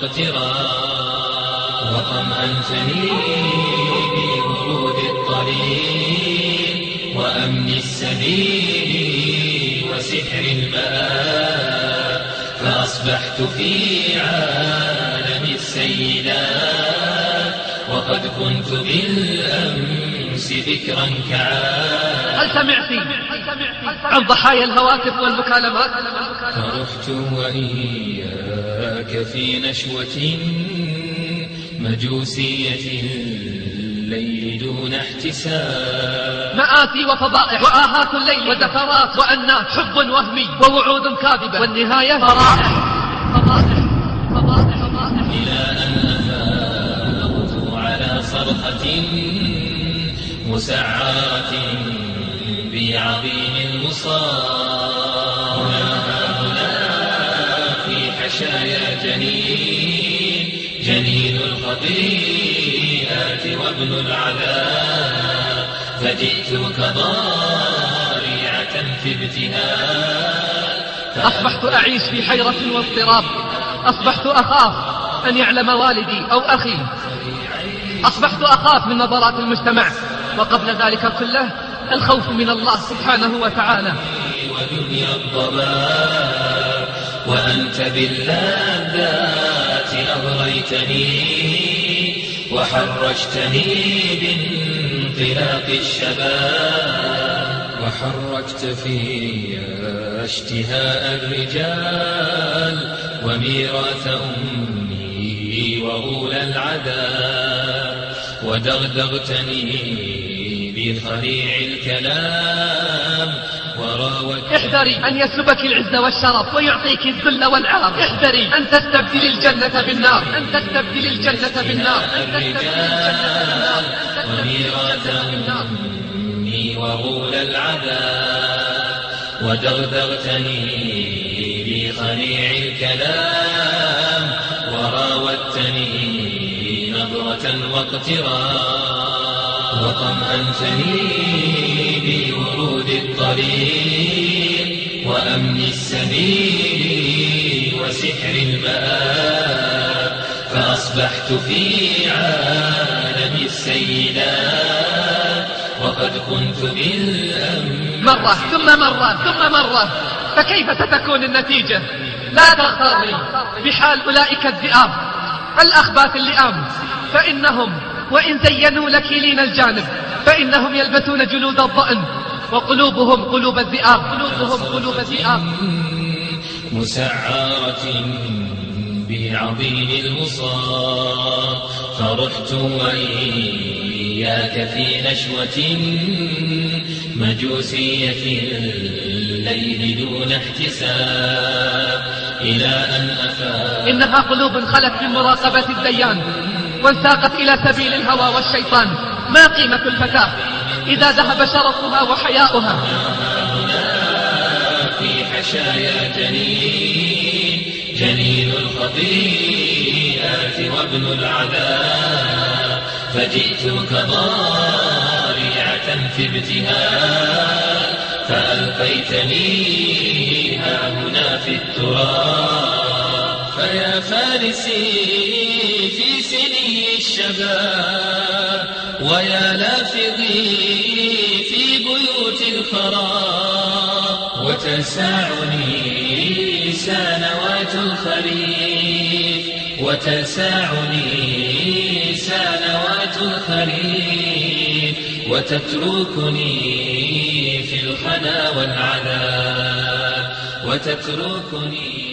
واقتراب وطمأنتني بورود الطريق وأمن السبيل وسحر المآب فأصبحت في عالم السيدات وقد كنت بالأمس ذكرا كعاد. هل سمعت عن ضحايا الهواتف والمكالمات؟ فرحت وإياك في نشوة مجوسية الليل دون احتساب مآتي وفضائح وآهات الليل ودفرات وأنات حب وهمي ووعود كاذبة والنهاية فرائح إلى أن أفاقت على صرخة مسعرة بعظيم المصاب هنا في حشايا جنين الخطيئات وابن العذاب فجئتك ضارعة في ابتهال. أصبحت أعيش في حيرة واضطراب، أصبحت أخاف أن يعلم والدي أو أخي، أصبحت أخاف من نظرات المجتمع، وقبل ذلك كله الخوف من الله سبحانه وتعالى. ودنيا الضباب وأنت باللذات أغريتني وحرجتني بانطلاق الشباب وحركت في اشتهاء الرجال وميراث أمي وغول العذاب ودغدغتني بخريع الكلام وراودت. احذري أن يسلبك العز والشرف ويعطيك الذل والعار، احذري أن تستبدل الجنة بالنار، أن تستبدل الجنة بالنار. الرجال وميراث أمي وغول العذاب ودغدغتني بخنيع الكلام وراودتني نظرة واقتراب وطمأنتني بورود الطريق وأمن السبيل وسحر المآب فأصبحت في عالم السيدات وقد كنت بالأمن مرة ثم مرة ثم مرة، فكيف ستكون النتيجة؟ لا تغتري بحال أولئك الذئاب الأخباث اللئام، فإنهم وإن زينوا لك لين الجانب فإنهم يلبسون جلود الضأن وقلوبهم قلوب الذئاب، قلوبهم قلوب الذئاب. مسعرة بعظيم المصاب فرحت وإياك في نشوة مجوسية الليل دون احتساب إلى أن أفاق. إنها قلوب خلت من مراقبة الديان وانساقت إلى سبيل الهوى والشيطان. ما قيمة الفتاة إذا ذهب شرفها وحياؤها؟ في حشايا جنين الخطيئات وابن العذاب فجئتك ضارعة في ابتهال فألقيتني ها هنا في التراب. فيا فارسي في سني الشباب ويا لافظي في بيوت الخراب وتساعني سنوات الخريف وتساعني سنوات الخريف وتتركني في الخنا والعذاب وتتركني